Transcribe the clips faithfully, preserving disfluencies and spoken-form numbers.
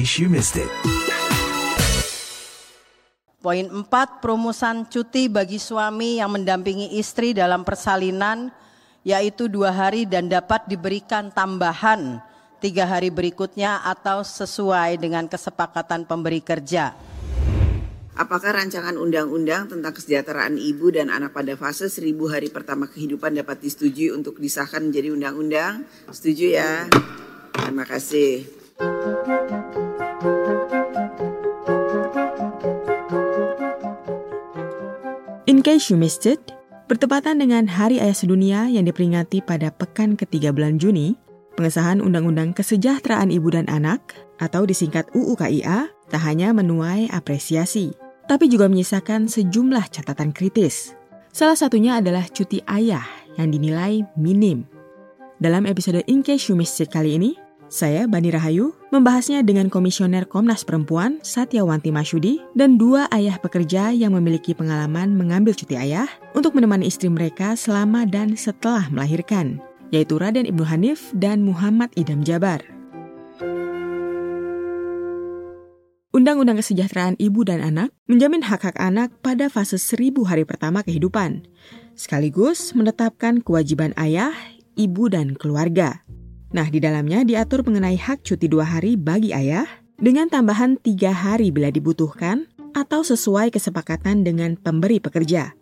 case you missed it. Poin empat, perumusan cuti bagi suami yang mendampingi istri dalam persalinan, yaitu dua hari dan dapat diberikan tambahan tiga hari berikutnya atau sesuai dengan kesepakatan pemberi kerja. Apakah rancangan undang-undang tentang kesejahteraan ibu dan anak pada fase seribu hari pertama kehidupan dapat disetujui untuk disahkan menjadi undang-undang? Setuju ya? Terima kasih. In case you missed it, bertepatan dengan Hari Ayah Sedunia yang diperingati pada pekan ketiga bulan Juni, pengesahan Undang-Undang Kesejahteraan Ibu dan Anak atau disingkat U U K I A tak hanya menuai apresiasi, tapi juga menyisakan sejumlah catatan kritis. Salah satunya adalah cuti ayah yang dinilai minim. Dalam episode In Case You Missed It kali ini, saya, Bani Rahayu, membahasnya dengan Komisioner Komnas Perempuan, Satyawanti Masyudi, dan dua ayah pekerja yang memiliki pengalaman mengambil cuti ayah untuk menemani istri mereka selama dan setelah melahirkan, yaitu Raden Ibnu Hanif dan Muhammad Idam Jabar. Undang-Undang Kesejahteraan Ibu dan Anak menjamin hak-hak anak pada fase seribu hari pertama kehidupan, sekaligus menetapkan kewajiban ayah, ibu, dan keluarga. Nah, di dalamnya diatur mengenai hak cuti dua hari bagi ayah dengan tambahan tiga hari bila dibutuhkan atau sesuai kesepakatan dengan pemberi pekerja.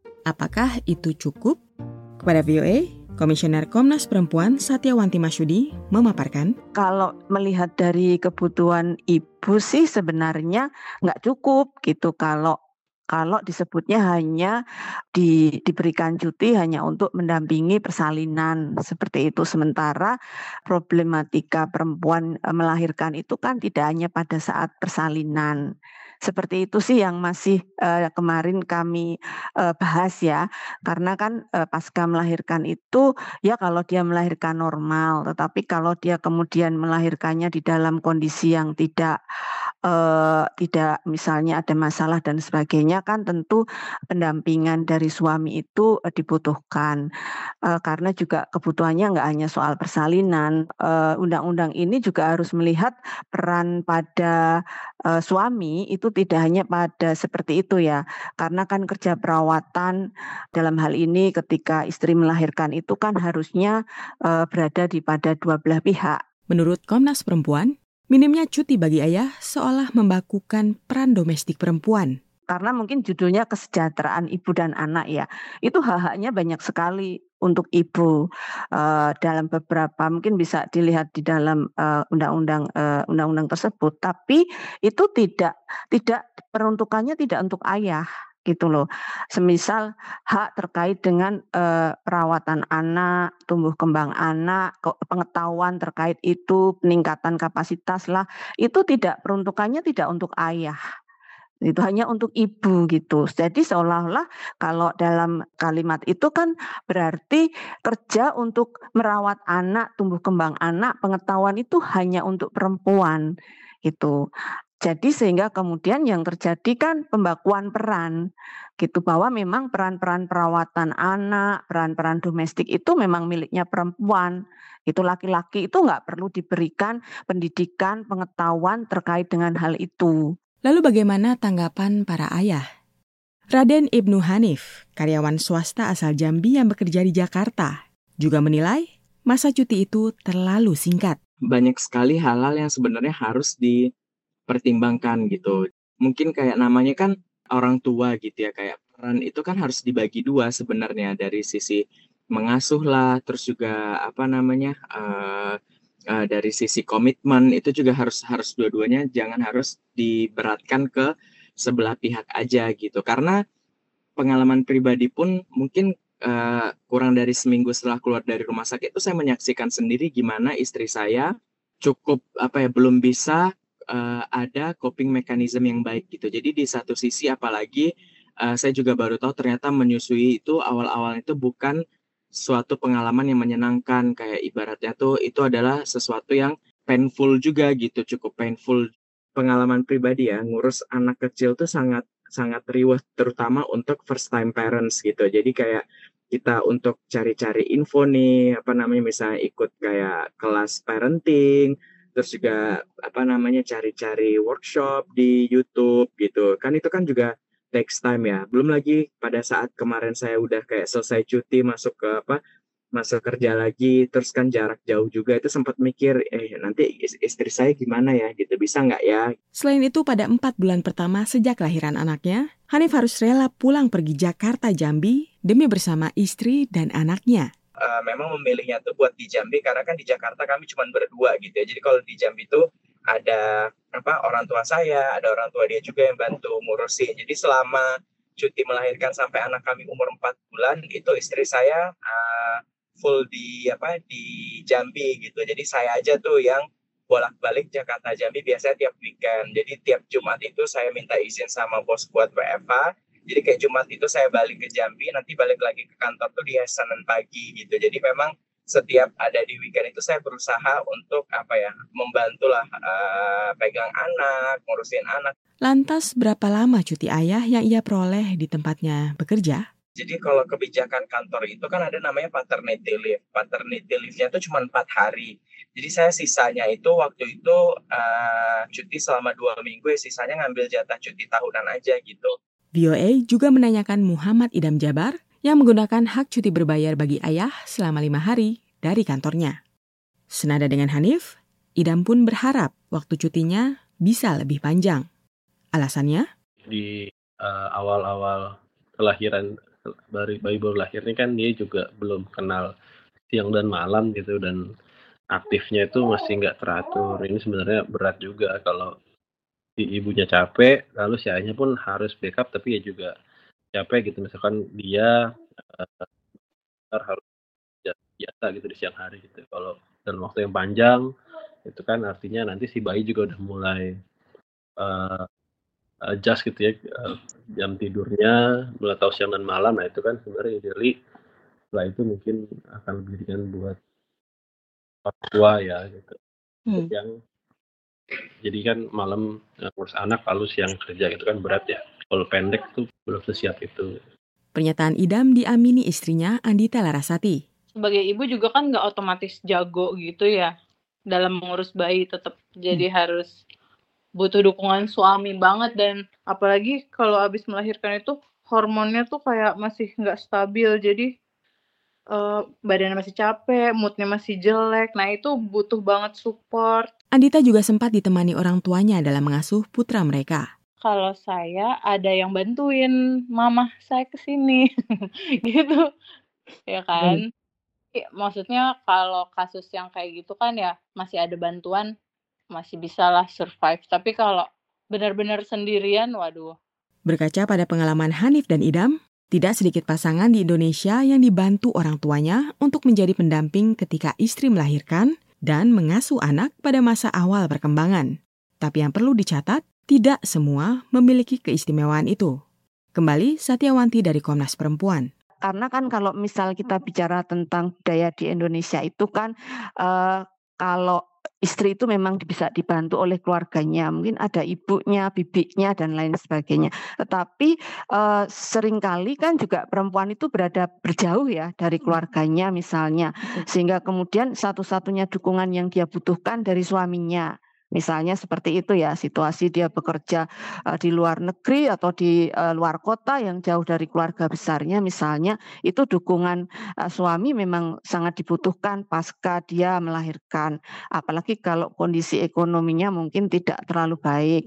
Apakah itu cukup? Kepada V O A, Komisioner Komnas Perempuan Satyawanti Masyudi memaparkan, kalau melihat dari kebutuhan ibu sih sebenarnya nggak cukup gitu kalau Kalau disebutnya hanya di, diberikan cuti hanya untuk mendampingi persalinan seperti itu. Sementara problematika perempuan melahirkan itu kan tidak hanya pada saat persalinan. Seperti itu sih yang masih uh, kemarin kami uh, bahas ya. Karena kan uh, pasca melahirkan itu ya kalau dia melahirkan normal. Tetapi kalau dia kemudian melahirkannya di dalam kondisi yang tidak uh, tidak misalnya ada masalah dan sebagainya, kan tentu pendampingan dari suami itu uh, dibutuhkan. Uh, karena juga kebutuhannya nggak hanya soal persalinan. Uh, undang-undang ini juga harus melihat peran pada uh, suami itu tidak hanya pada seperti itu ya, karena kan kerja perawatan dalam hal ini ketika istri melahirkan itu kan harusnya uh, berada di pada dua belah pihak. Menurut Komnas Perempuan, minimnya cuti bagi ayah seolah membakukan peran domestik perempuan. Karena mungkin judulnya kesejahteraan ibu dan anak ya, itu hak-haknya banyak sekali untuk ibu. Uh, dalam beberapa mungkin bisa dilihat di dalam uh, undang-undang uh, undang-undang tersebut, tapi itu tidak tidak peruntukannya tidak untuk ayah gitu loh. Semisal hak terkait dengan uh, perawatan anak, tumbuh kembang anak, pengetahuan terkait itu, peningkatan kapasitas lah, itu tidak peruntukannya tidak untuk ayah. Itu hanya untuk ibu gitu. Jadi seolah-olah kalau dalam kalimat itu kan berarti kerja untuk merawat anak, tumbuh kembang anak, pengetahuan itu hanya untuk perempuan gitu. Jadi sehingga kemudian yang terjadi kan pembakuan peran gitu, bahwa memang peran-peran perawatan anak, peran-peran domestik itu memang miliknya perempuan. Itu laki-laki itu nggak perlu diberikan pendidikan, pengetahuan terkait dengan hal itu. Lalu bagaimana tanggapan para ayah? Raden Ibnu Hanif, karyawan swasta asal Jambi yang bekerja di Jakarta, juga menilai masa cuti itu terlalu singkat. Banyak sekali hal-hal yang sebenarnya harus dipertimbangkan gitu. Mungkin kayak namanya kan orang tua gitu ya, kayak peran itu kan harus dibagi dua sebenarnya, dari sisi mengasuh lah, terus juga apa namanya uh, Uh, dari sisi komitmen itu juga harus harus dua-duanya, jangan harus diberatkan ke sebelah pihak aja gitu. Karena pengalaman pribadi pun mungkin uh, kurang dari seminggu setelah keluar dari rumah sakit itu saya menyaksikan sendiri gimana istri saya cukup apa ya belum bisa uh, ada coping mechanism yang baik gitu. Jadi di satu sisi apalagi uh, saya juga baru tahu ternyata menyusui itu awal-awal itu bukan suatu pengalaman yang menyenangkan, kayak ibaratnya tuh itu adalah sesuatu yang painful juga gitu, cukup painful. Pengalaman pribadi ya, ngurus anak kecil tuh sangat sangat riweh, terutama untuk first time parents gitu. Jadi kayak kita untuk cari-cari info nih, apa namanya misalnya ikut kayak kelas parenting, terus juga apa namanya cari-cari workshop di YouTube gitu. Kan itu kan juga takes time ya. Belum lagi pada saat kemarin saya udah kayak selesai cuti masuk ke apa masuk kerja lagi, terus kan jarak jauh juga, itu sempat mikir, eh nanti istri saya gimana ya gitu, bisa nggak ya? Selain itu, pada empat bulan pertama sejak kelahiran anaknya, Hanif harus rela pulang pergi Jakarta Jambi demi bersama istri dan anaknya. Uh, memang memilihnya tuh buat di Jambi karena kan di Jakarta kami cuma berdua gitu ya. Jadi kalau di Jambi tuh ada apa orang tua saya, ada orang tua dia juga yang bantu ngurusin. Jadi selama cuti melahirkan sampai anak kami umur empat bulan itu istri saya uh, full di apa di Jambi gitu. Jadi saya aja tuh yang bolak-balik Jakarta Jambi biasanya tiap weekend. Jadi tiap Jumat itu saya minta izin sama bos buat W F H. Jadi kayak Jumat itu saya balik ke Jambi, nanti balik lagi ke kantor tuh di Senin pagi gitu. Jadi memang setiap ada di weekend itu saya berusaha untuk apa ya, membantulah uh, pegang anak, ngurusin anak. Lantas berapa lama cuti ayah yang ia peroleh di tempatnya bekerja? Jadi kalau kebijakan kantor itu kan ada namanya paternity leave. Paternity leave-nya itu cuma empat hari. Jadi saya sisanya itu waktu itu uh, cuti selama dua minggu, sisanya ngambil jatah cuti tahunan aja gitu. V O A juga menanyakan Muhammad Idam Jabar yang menggunakan hak cuti berbayar bagi ayah selama lima hari dari kantornya. Senada dengan Hanif, Idam pun berharap waktu cutinya bisa lebih panjang. Alasannya? Di uh, awal-awal kelahiran bayi baru lahir ini kan dia juga belum kenal siang dan malam gitu, dan aktifnya itu masih nggak teratur. Ini sebenarnya berat juga kalau si ibunya capek, lalu si ayahnya pun harus backup, tapi ya juga capek gitu. Misalkan dia uh, harus biasa gitu di siang hari gitu. Kalau dalam waktu yang panjang, itu kan artinya nanti si bayi juga udah mulai uh, adjust gitu ya, uh, jam tidurnya, mulai tahu siang dan malam. Nah itu kan sebenarnya ideally setelah itu mungkin akan lebih ringan buat orang tua ya gitu. Hmm. Yang jadi kan malam ngurus anak lalu siang kerja gitu kan berat ya. Kalau pendek tuh belum sesiap itu. Pernyataan Idam diamini istrinya Andita Larasati. Sebagai ibu juga kan nggak otomatis jago gitu ya dalam mengurus bayi, tetap jadi hmm. harus butuh dukungan suami banget. Dan apalagi kalau habis melahirkan itu hormonnya tuh kayak masih nggak stabil, jadi uh, badannya masih capek, moodnya masih jelek. Nah itu butuh banget support. Andita juga sempat ditemani orang tuanya dalam mengasuh putra mereka. Kalau saya ada yang bantuin mama saya kesini gitu ya kan. Hmm. Ya, maksudnya kalau kasus yang kayak gitu kan ya masih ada bantuan, masih bisalah survive. Tapi kalau benar-benar sendirian, waduh. Berkaca pada pengalaman Hanif dan Idam, tidak sedikit pasangan di Indonesia yang dibantu orang tuanya untuk menjadi pendamping ketika istri melahirkan dan mengasuh anak pada masa awal perkembangan. Tapi yang perlu dicatat, tidak semua memiliki keistimewaan itu. Kembali Satyawanti dari Komnas Perempuan. Karena kan kalau misal kita bicara tentang budaya di Indonesia itu kan uh, kalau istri itu memang bisa dibantu oleh keluarganya, mungkin ada ibunya, bibiknya dan lain sebagainya. Tetapi uh, seringkali kan juga perempuan itu berada berjauh ya dari keluarganya misalnya, sehingga kemudian satu-satunya dukungan yang dia butuhkan dari suaminya. Misalnya seperti itu ya, situasi dia bekerja uh, di luar negeri atau di uh, luar kota yang jauh dari keluarga besarnya misalnya, itu dukungan uh, suami memang sangat dibutuhkan pasca dia melahirkan. Apalagi kalau kondisi ekonominya mungkin tidak terlalu baik.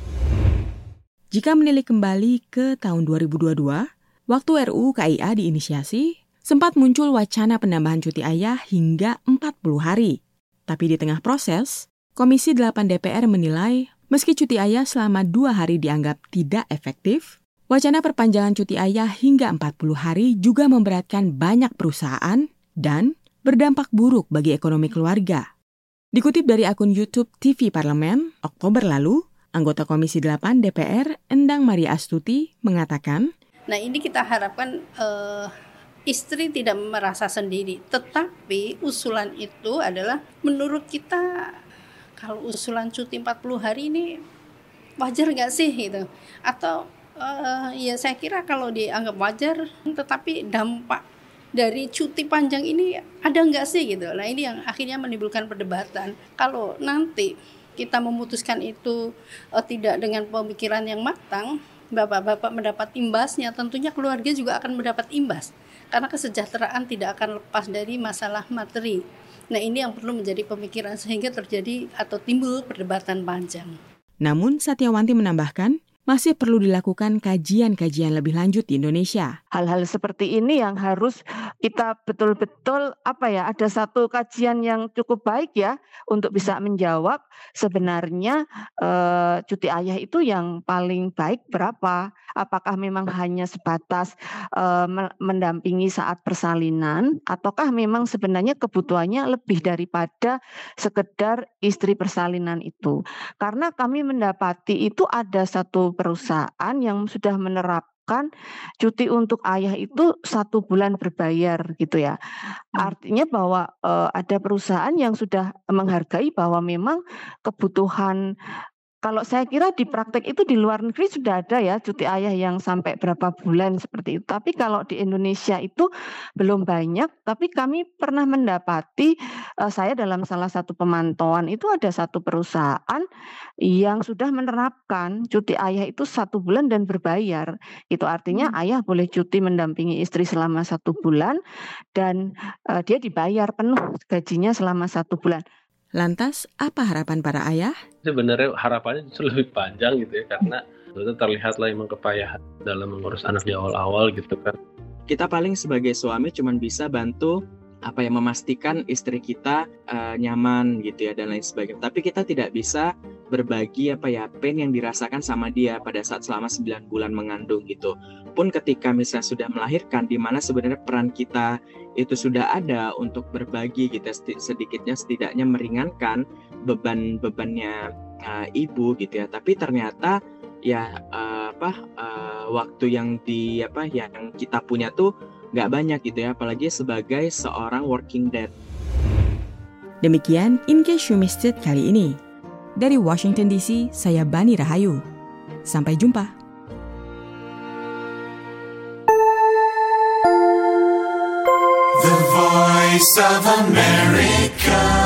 Jika menilik kembali ke tahun dua ribu dua puluh dua, waktu R U U K I A diinisiasi, sempat muncul wacana penambahan cuti ayah hingga empat puluh hari. Tapi di tengah proses, Komisi delapan D P R menilai, meski cuti ayah selama dua hari dianggap tidak efektif, wacana perpanjangan cuti ayah hingga empat puluh hari juga memberatkan banyak perusahaan dan berdampak buruk bagi ekonomi keluarga. Dikutip dari akun YouTube T V Parlemen, Oktober lalu, anggota Komisi delapan D P R, Endang Maria Astuti, mengatakan, Nah ini kita harapkan uh, istri tidak merasa sendiri, tetapi usulan itu adalah menurut kita, kalau usulan cuti empat puluh hari ini wajar nggak sih gitu? Atau uh, ya saya kira kalau dianggap wajar, tetapi dampak dari cuti panjang ini ada nggak sih gitu. Nah ini yang akhirnya menimbulkan perdebatan. Kalau nanti kita memutuskan itu uh, tidak dengan pemikiran yang matang, bapak-bapak mendapat imbasnya, tentunya keluarga juga akan mendapat imbas. Karena kesejahteraan tidak akan lepas dari masalah materi. Nah ini yang perlu menjadi pemikiran sehingga terjadi atau timbul perdebatan panjang. Namun Satyawanti menambahkan, masih perlu dilakukan kajian-kajian lebih lanjut di Indonesia. Hal-hal seperti ini yang harus kita betul-betul apa ya, ada satu kajian yang cukup baik ya untuk bisa menjawab sebenarnya eh, cuti ayah itu yang paling baik berapa? Apakah memang hanya sebatas eh, mendampingi saat persalinan ataukah memang sebenarnya kebutuhannya lebih daripada sekedar istri persalinan itu? Karena kami mendapati itu ada satu perusahaan yang sudah menerapkan cuti untuk ayah itu satu bulan berbayar gitu ya. Artinya bahwa eh, ada perusahaan yang sudah menghargai bahwa memang kebutuhan. Kalau saya kira di praktek itu di luar negeri sudah ada ya cuti ayah yang sampai berapa bulan seperti itu. Tapi kalau di Indonesia itu belum banyak. Tapi kami pernah mendapati, uh, saya dalam salah satu pemantauan itu ada satu perusahaan yang sudah menerapkan cuti ayah itu satu bulan dan berbayar. Itu artinya hmm. ayah boleh cuti mendampingi istri selama satu bulan dan uh, dia dibayar penuh gajinya selama satu bulan. Lantas, apa harapan para ayah? Sebenarnya harapannya justru lebih panjang gitu ya, karena itu terlihat lah emang kepayahan dalam mengurus anak di awal-awal gitu kan. Kita paling sebagai suami cuma bisa bantu apa ya, memastikan istri kita uh, nyaman gitu ya dan lain sebagainya. Tapi kita tidak bisa berbagi apa ya pain yang dirasakan sama dia pada saat selama sembilan bulan mengandung gitu. Pun ketika misalnya sudah melahirkan, di mana sebenarnya peran kita itu sudah ada untuk berbagi gitu, sedikitnya setidaknya meringankan beban-bebannya uh, ibu gitu ya. Tapi ternyata ya uh, apa uh, waktu yang di apa yang kita punya tuh nggak banyak gitu ya, apalagi sebagai seorang working dad. Demikian In Case You Missed It kali ini. Dari Washington D C, saya Bani Rahayu. Sampai jumpa. The Voice of America.